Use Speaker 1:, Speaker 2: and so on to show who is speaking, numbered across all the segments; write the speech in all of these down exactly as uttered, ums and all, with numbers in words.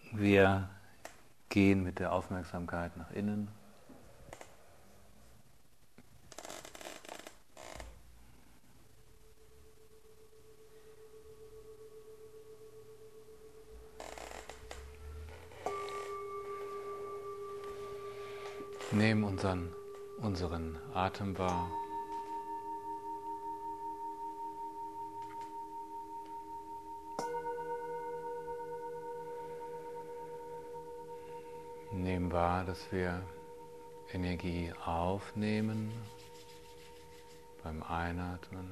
Speaker 1: Wir gehen mit der Aufmerksamkeit nach innen. Nehmen unseren, unseren Atem wahr. Nehmen wahr, dass wir Energie aufnehmen beim Einatmen.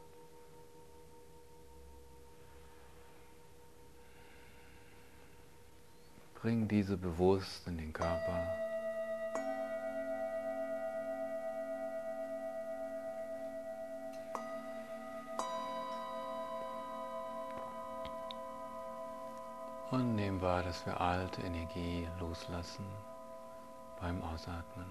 Speaker 1: Bring diese bewusst in den Körper. Und nehmen wahr, dass wir alte Energie loslassen beim Ausatmen.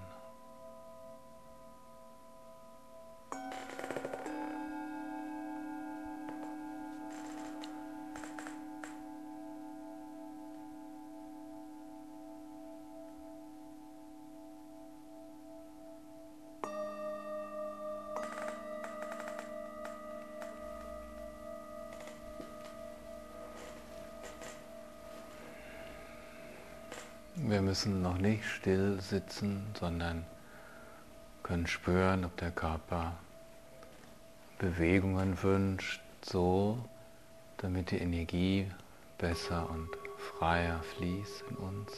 Speaker 1: Wir müssen noch nicht still sitzen, sondern können spüren, ob der Körper Bewegungen wünscht, so damit die Energie besser und freier fließt in uns.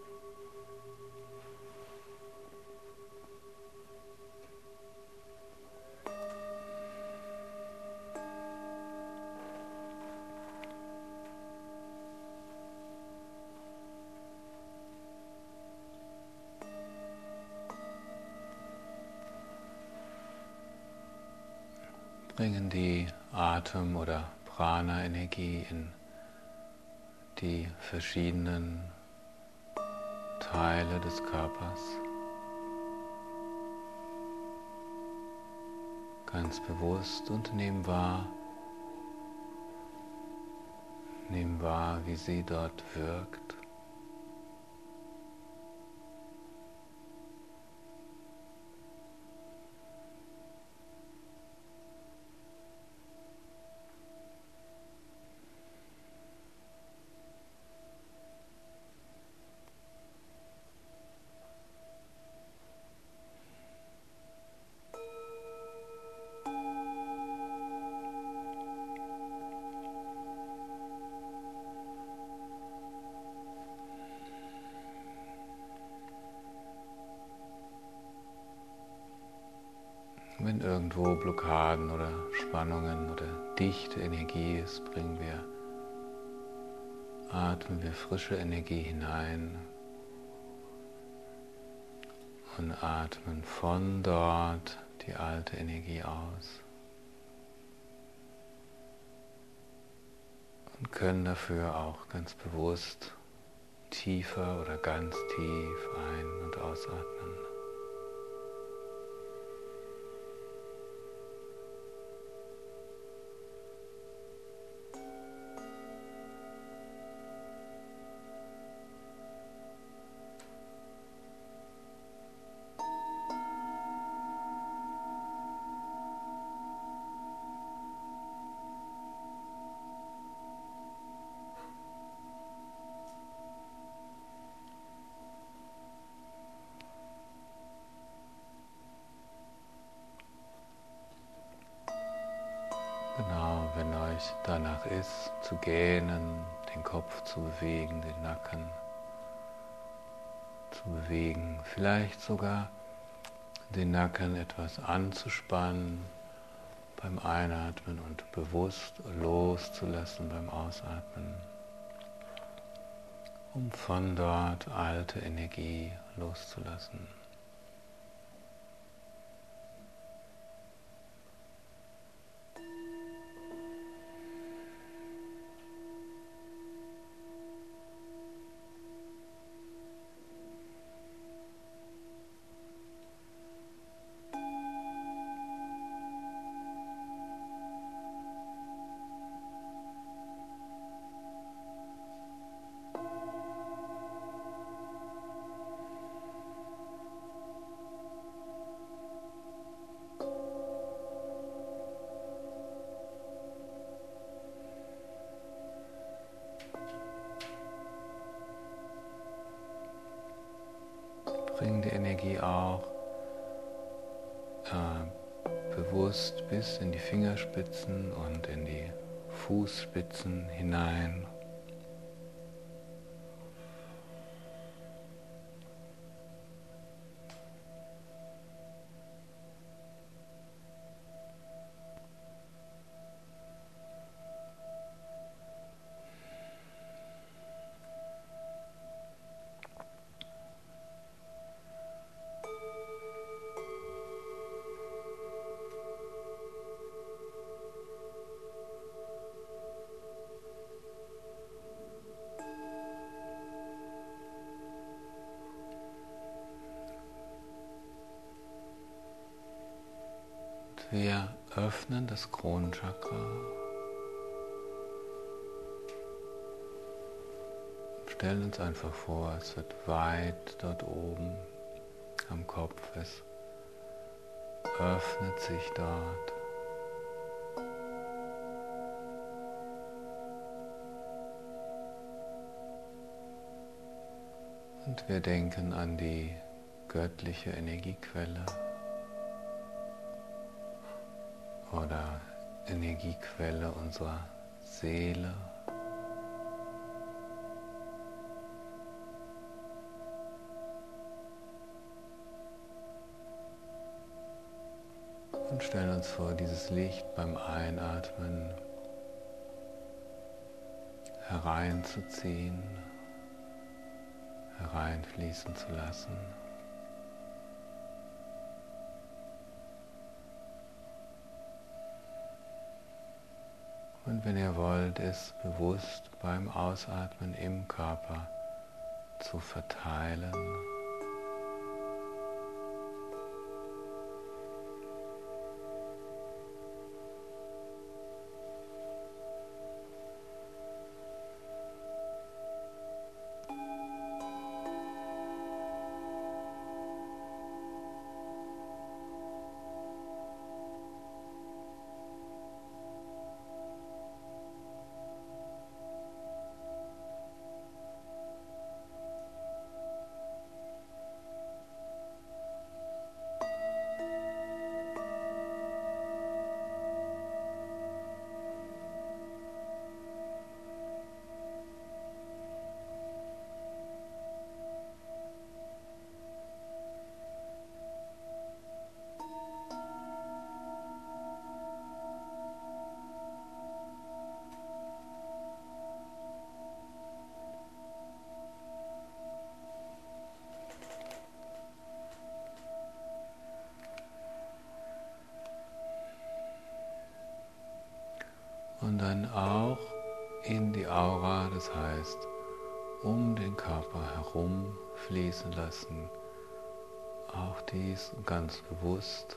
Speaker 1: Bringen die Atem- oder Prana-Energie in die verschiedenen Teile des Körpers. Ganz bewusst und nehmen wahr, nehmen wahr, wie sie dort wirkt. Wenn irgendwo Blockaden oder Spannungen oder dichte Energie ist, bringen wir, atmen wir frische Energie hinein und atmen von dort die alte Energie aus und können dafür auch ganz bewusst tiefer oder ganz tief ein- und ausatmen. Genau, wenn euch danach ist, zu gähnen, den Kopf zu bewegen, den Nacken zu bewegen, vielleicht sogar den Nacken etwas anzuspannen beim Einatmen und bewusst loszulassen beim Ausatmen, um von dort alte Energie loszulassen. bring die Energie auch äh, bewusst bis in die Fingerspitzen und in die Fußspitzen hinein. Wir öffnen das Kronenchakra, stellen uns einfach vor, es wird weit dort oben am Kopf, es öffnet sich dort. Und wir denken an die göttliche Energiequelle oder Energiequelle unserer Seele. Und stellen uns vor, dieses Licht beim Einatmen hereinzuziehen, hereinfließen zu lassen. Und wenn ihr wollt, es bewusst beim Ausatmen im Körper zu verteilen. Und dann auch in die Aura, das heißt, um den Körper herum fließen lassen. Auch dies ganz bewusst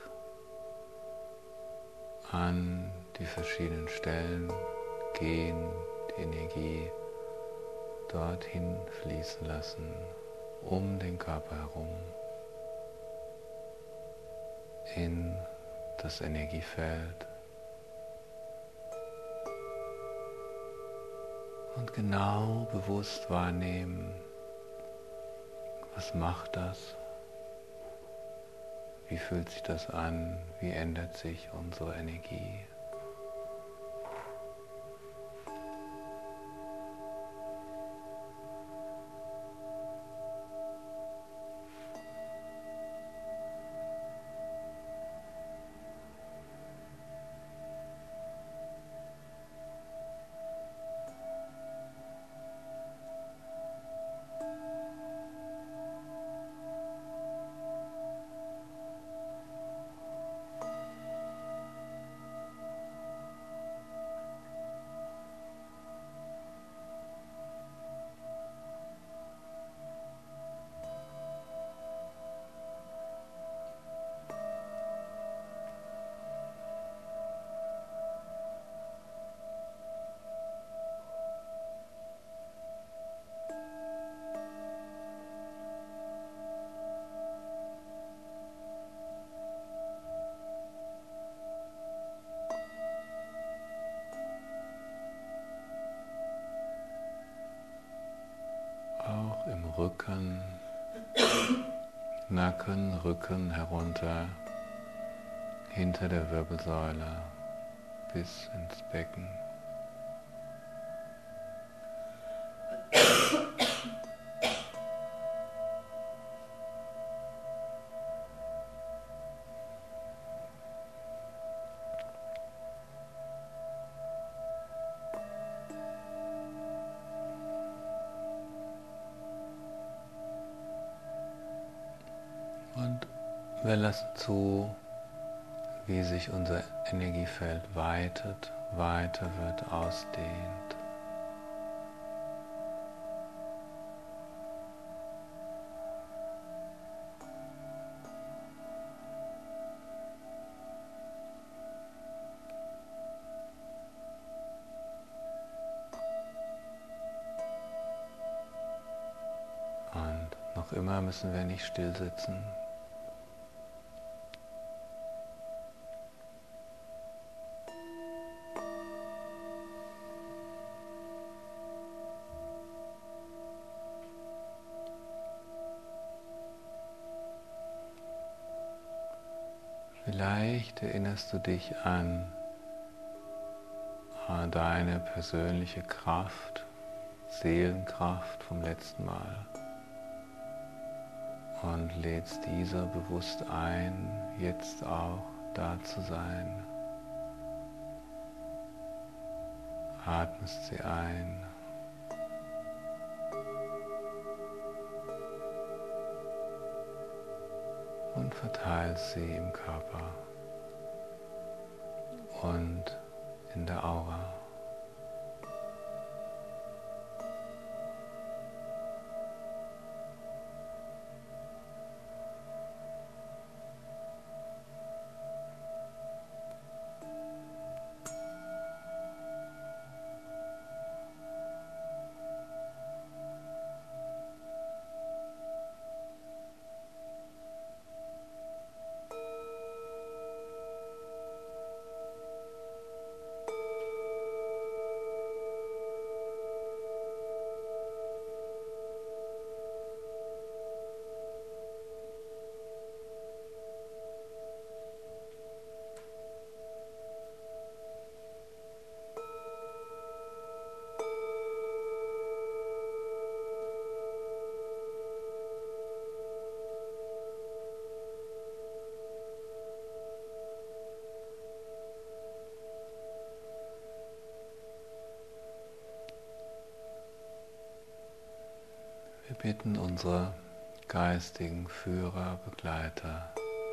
Speaker 1: an die verschiedenen Stellen gehen, die Energie dorthin fließen lassen, um den Körper herum, in das Energiefeld. Und genau bewusst wahrnehmen, was macht das? Wie fühlt sich das an? Wie ändert sich unsere Energie? Auch im Rücken Nacken, Rücken herunter, hinter der Wirbelsäule bis ins Becken. Und wir lassen zu, wie sich unser Energiefeld weitet, weiter wird, ausdehnt. Und noch immer müssen wir nicht still sitzen. Vielleicht erinnerst du dich an deine persönliche Kraft, Seelenkraft vom letzten Mal und lädst dieser bewusst ein, jetzt auch da zu sein. Atmest sie ein. Und verteilst sie im Körper und in der Aura. Wir bitten unsere geistigen Führer, Begleiter,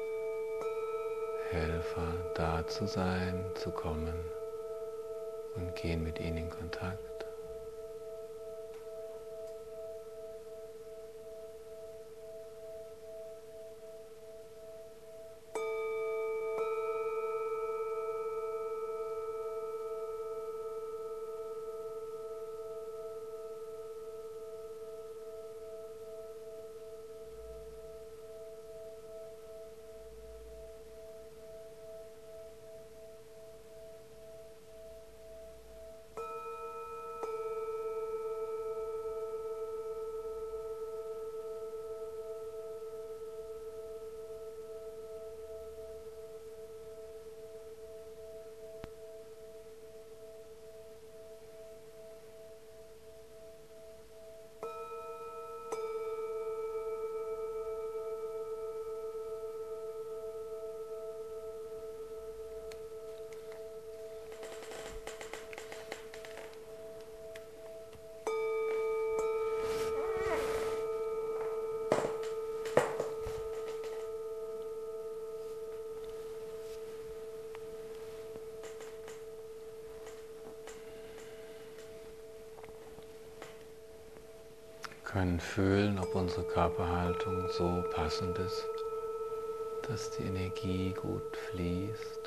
Speaker 1: Helfer, da zu sein, zu kommen und gehen mit ihnen in Kontakt. Wir können fühlen, ob unsere Körperhaltung so passend ist, dass die Energie gut fließt.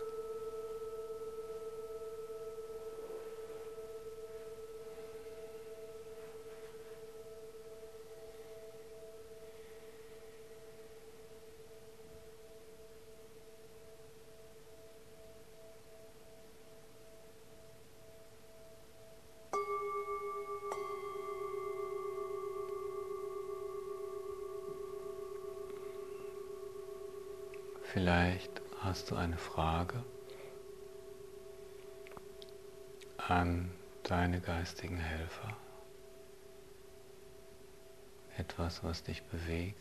Speaker 1: Vielleicht hast du eine Frage an deine geistigen Helfer. Etwas, was dich bewegt.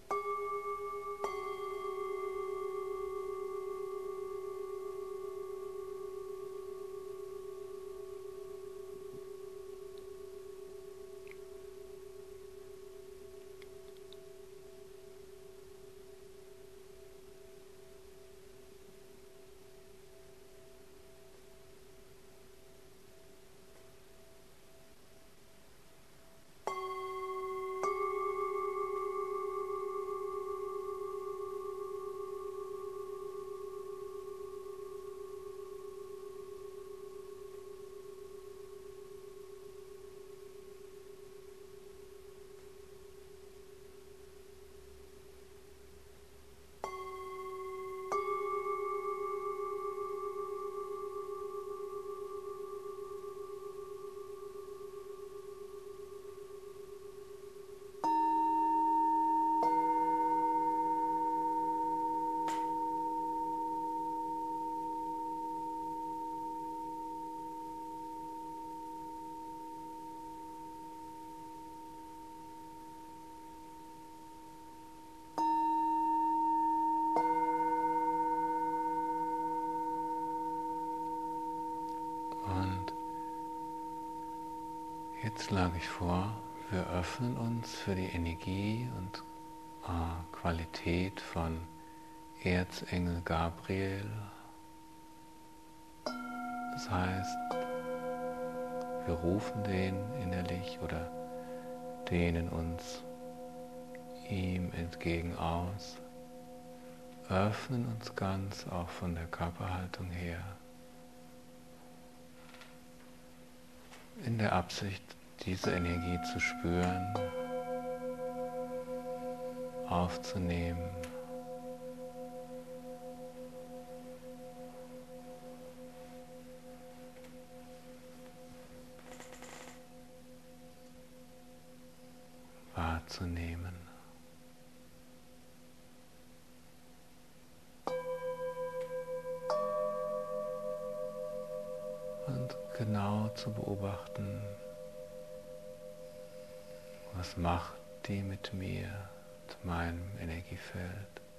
Speaker 1: Jetzt schlage ich vor, wir öffnen uns für die Energie und äh, Qualität von Erzengel Gabriel. Das heißt, wir rufen den innerlich oder dehnen uns ihm entgegen aus, öffnen uns ganz auch von der Körperhaltung her, in der Absicht, diese Energie zu spüren, aufzunehmen. Wahrzunehmen. Und genau zu beobachten, was macht die mit mir, mit meinem Energiefeld.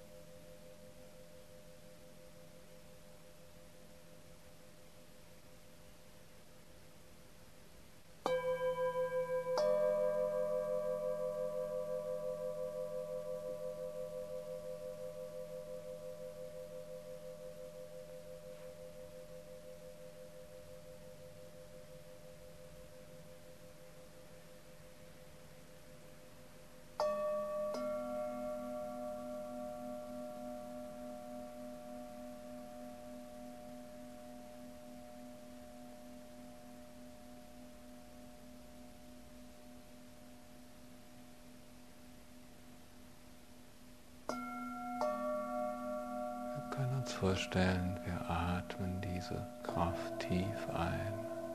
Speaker 1: Wir können uns vorstellen, wir atmen diese Kraft tief ein.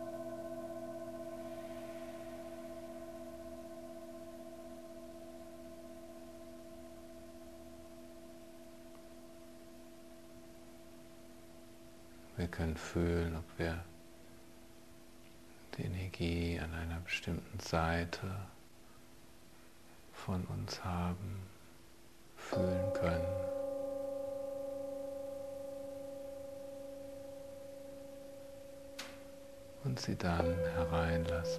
Speaker 1: Wir können fühlen, ob wir die Energie an einer bestimmten Seite von uns haben, fühlen können. Und sie dann hereinlassen.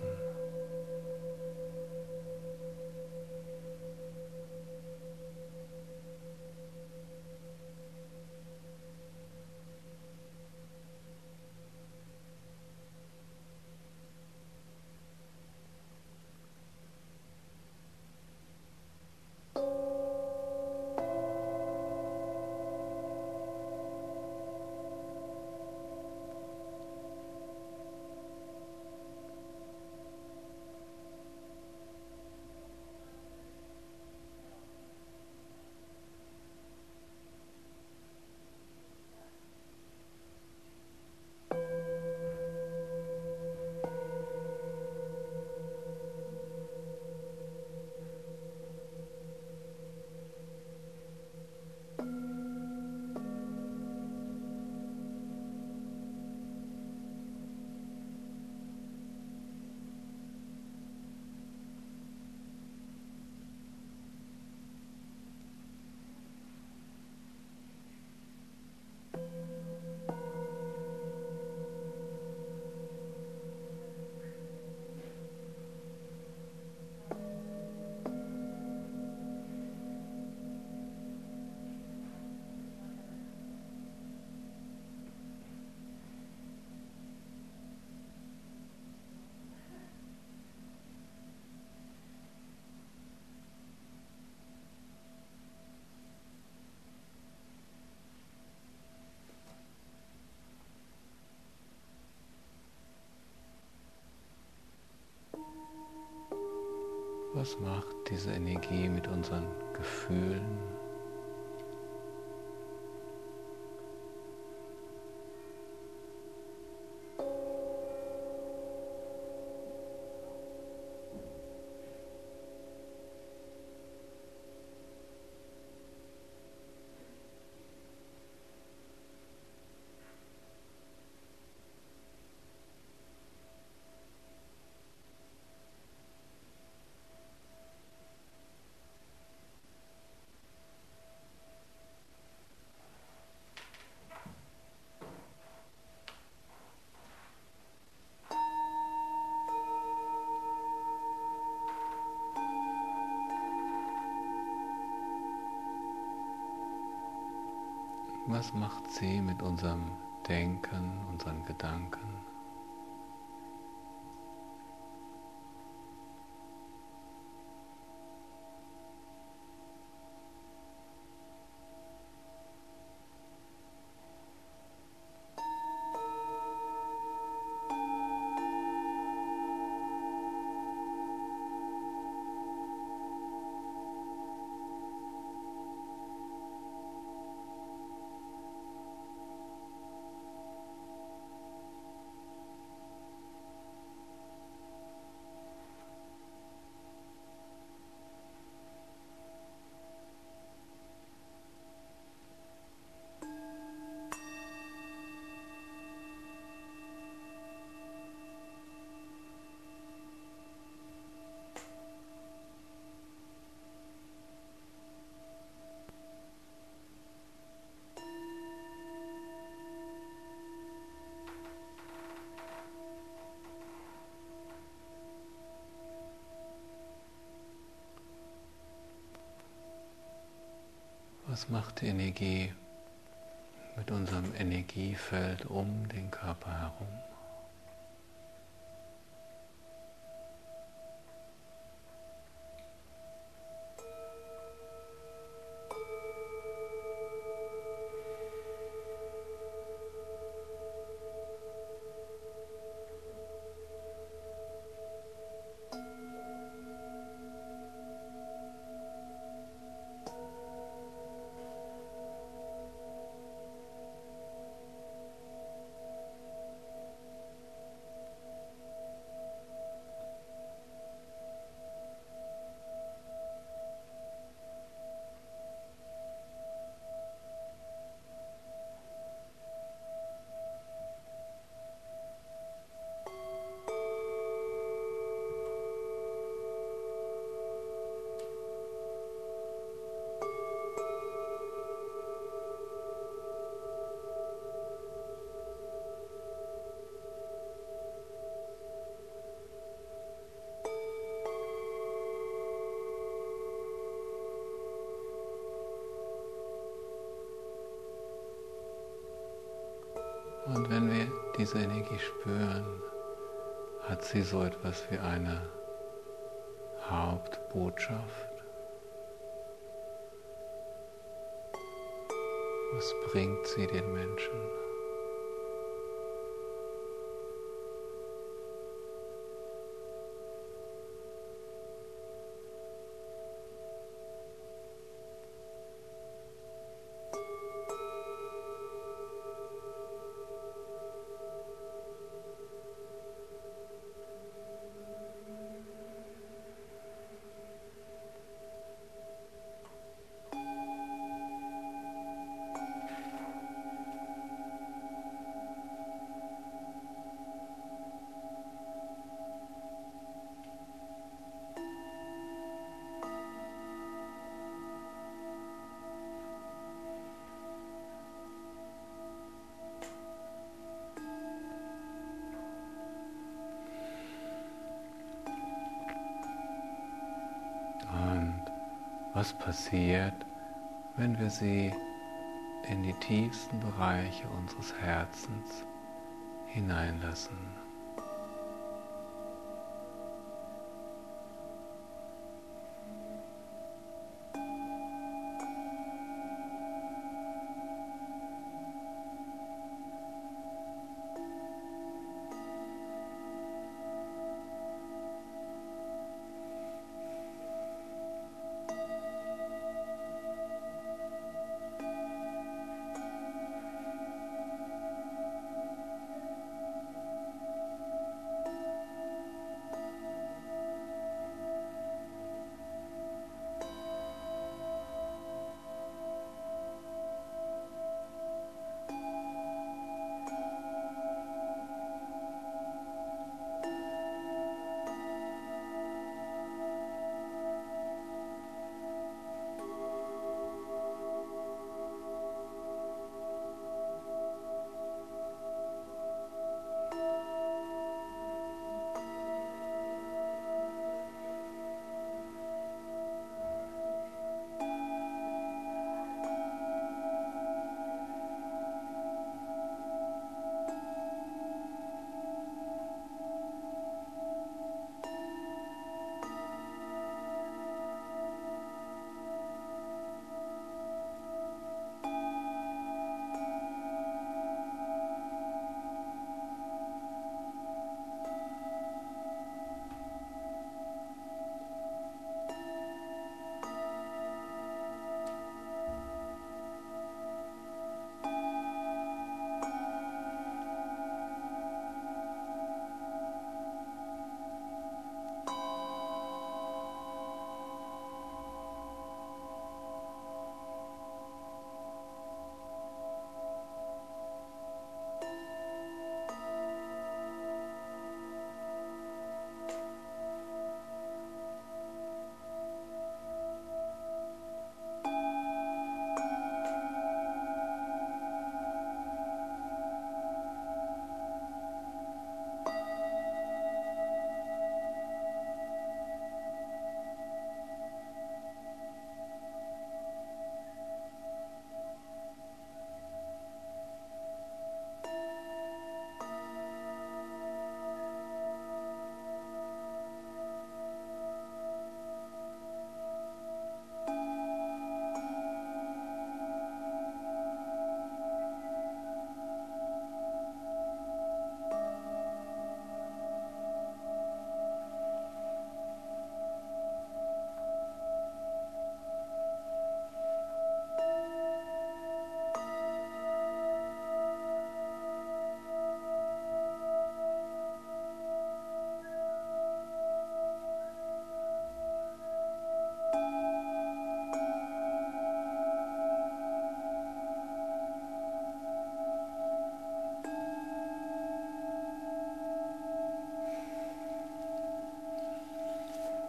Speaker 1: Was macht diese Energie mit unseren Gefühlen? Was macht sie mit unserem Denken, unseren Gedanken? Was macht die Energie mit unserem Energiefeld um den Körper herum? Und wenn wir diese Energie spüren, hat sie so etwas wie eine Hauptbotschaft. Was bringt sie den Menschen? Was passiert, wenn wir sie in die tiefsten Bereiche unseres Herzens hineinlassen?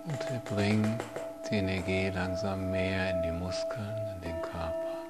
Speaker 1: Und wir bringen die Energie langsam mehr in die Muskeln, in den Körper.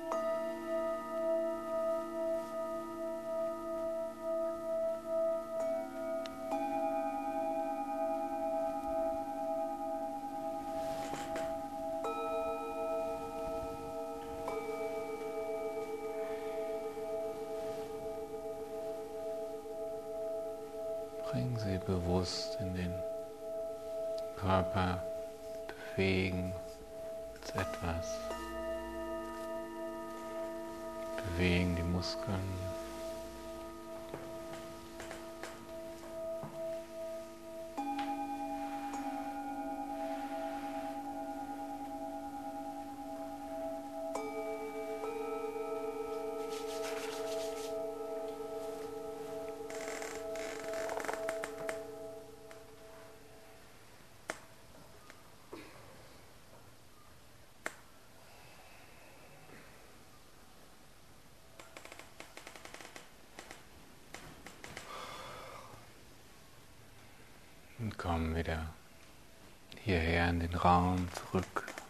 Speaker 1: Bringen Sie bewusst in den Körper, bewegen uns etwas, bewegen die Muskeln. Und kommen wieder hierher in den Raum zurück.